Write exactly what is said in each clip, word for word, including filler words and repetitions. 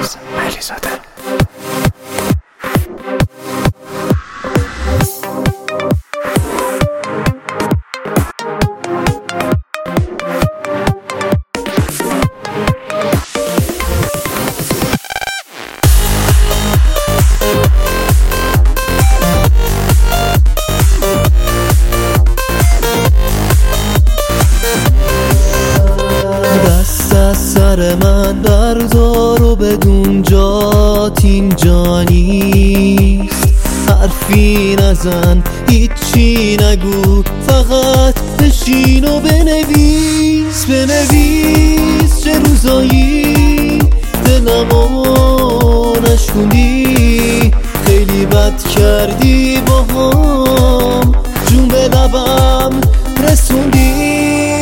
علیزاده. سر من بردار و بدون جات اینجا نیست. حرفی نزن، هیچی نگو، فقط بشین و بنویس. بنویس چه روزایی دلمو نشکوندی، خیلی بد کردی با هم، جون به لبم رسوندی.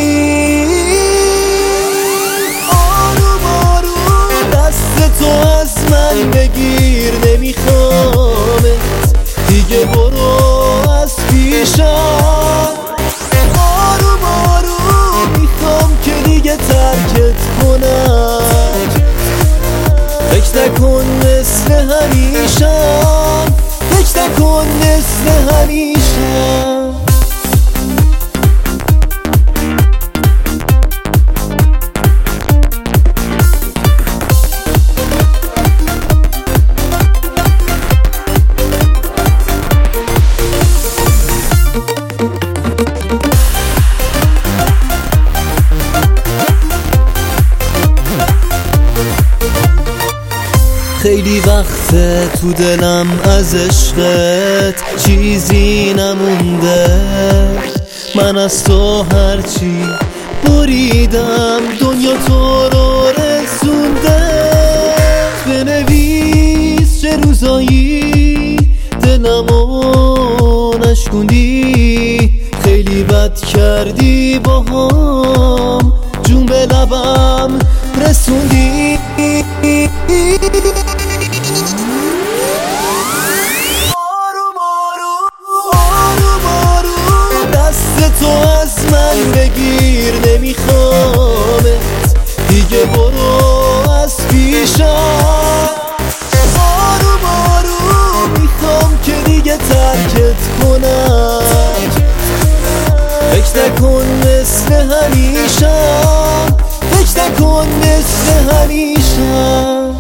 تو از من بگیر، نمیخوامت دیگه، برو از پیشم. آروم آروم میخوام که دیگه ترکت کنم. فکر نکن مثل همیشم، فکر نکن مثل همیشم. خیلی وقته تو دلم از عشقت چیزی نمونده. من از تو هرچی بریدم دنیا تو رو رسونده. بنویس چه روزایی دلمو نشکوندی، خیلی بد کردی با هم، جون به لبم رسوندی. آروم آروم آروم آروم دست تو از من بگیر، نمیخوامت دیگه، برو از پیشم. آروم آروم میخوام که دیگه ترکت کنم. فکر نکن مثل همیشم، فکر نکن مثل همیشم.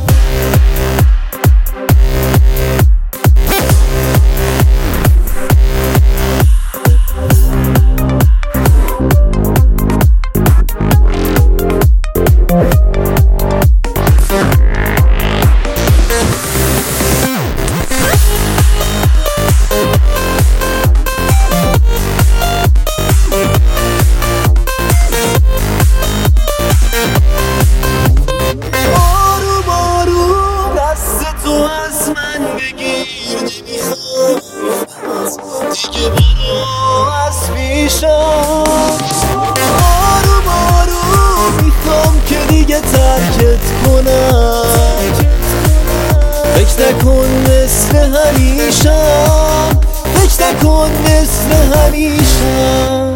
دیگه برو از پیشم. آروم آروم میخوام که دیگه ترکت کنم. فکر نکن مثل همیشم، فکر نکن مثل همیشم.